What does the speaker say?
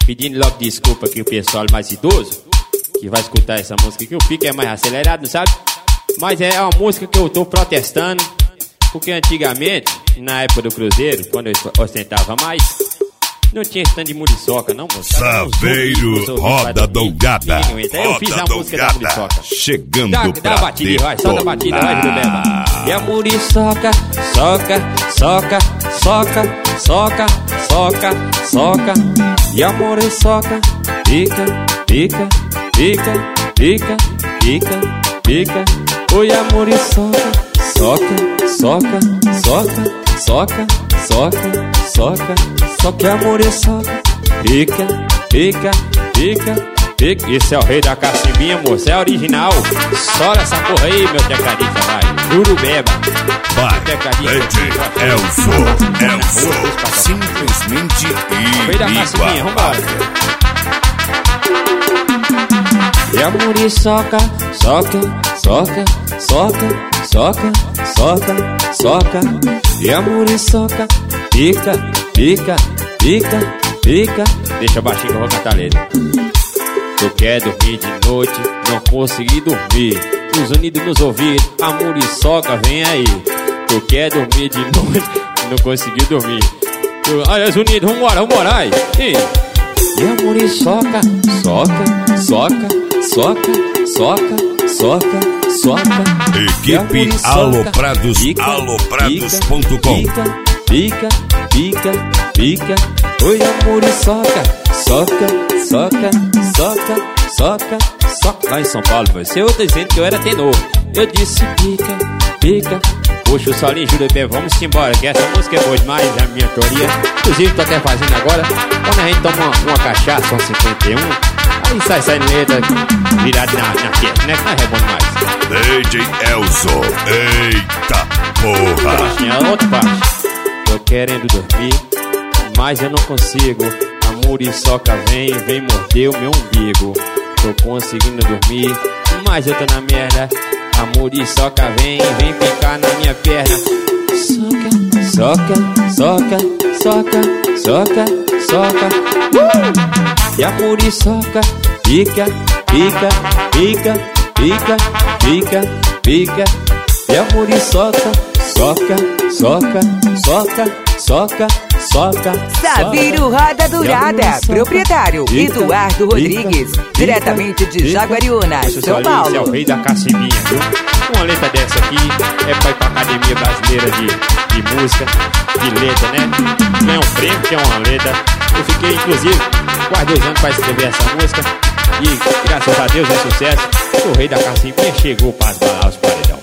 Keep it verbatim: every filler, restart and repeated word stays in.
pedindo logo desculpa aqui o pessoal mais idoso que vai escutar essa música, que o pique é mais acelerado, sabe? Mas é uma música que eu tô protestando, porque antigamente, na época do Cruzeiro, quando eu ostentava mais, não tinha esse tanto de muriçoca, não, moço. Saveiro Roda Dourada. Então eu fiz a música da muriçoca. Chegando dá, pra dá a batida, vai, solta a batida, vai, Jurubeba. E a muriçoca, soca, soca, soca, soca, soca, soca. E a muriçoca, pica, pica, pica, pica, pica, pica. Oi, a muriçoca, soca, soca, soca, soca, soca, soca. Só que a muriçoca, pica, pica, pica, pica. Esse é o rei da cacimbinha, moço, é original. Sola essa porra aí, meu tecladista, vai. Jurubeba. Vai, D J Elson, Elson, simplesmente rei da cacimbinha, vambora. E a muriçoca, soca, soca, soca, soca, soca, soca. E a muriçoca, pica, pica, pica, pica. Deixa baixinho que eu vou cantar ele. Tu quer dormir de noite, não consegui dormir. Os unidos nos ouvidos, a muriçoca vem aí. Tu quer dormir de noite, não consegui dormir. Ai, os unidos, vambora, vambora, ai. E, e a muriçoca, soca, soca, soca, soca, soca, soca. Equipe Aloprados, aloprados ponto com. Pica, pica, pica, pica. Oi, a muriçoca, soca, soca, soca, soca, soca. Lá em São Paulo, você eu tô dizendo que eu era tenor. Eu disse pica, pica. Puxa o solinho, Jurubeba, vamos embora, que essa música é boa demais, é a minha autoria. Inclusive, tô até fazendo agora. Quando a gente toma uma, uma cachaça, um cinquenta e um, aí sai saindo letra virado na, na testa, né? Que não é bom demais. D J Elson, eita porra. Baixinha, outra parte. Tô querendo dormir, mas eu não consigo. A muriçoca vem, vem morder o meu umbigo. Tô conseguindo dormir, mas eu tô na merda. A muriçoca vem, vem ficar na minha perna. Soca, soca, soca, soca, soca, soca. Uh! E a muriçoca pica, pica, pica, pica, pica, pica. E a muriçoca soca, soca, soca, soca, soca. Saveiro Roda Dourada, proprietário Eduardo Rodrigues, diretamente de Jaguariúna, São Paulo. Esse é o rei da cacimbinha, viu? Uma letra dessa aqui é pra ir pra Academia Brasileira de, de Música, de letra, né? Ganhar um prêmio, que é uma letra. Eu fiquei, inclusive, quase dois anos pra escrever essa música. E, graças a Deus, é sucesso. O rei da cacimbinha chegou pra esbalar os paredão.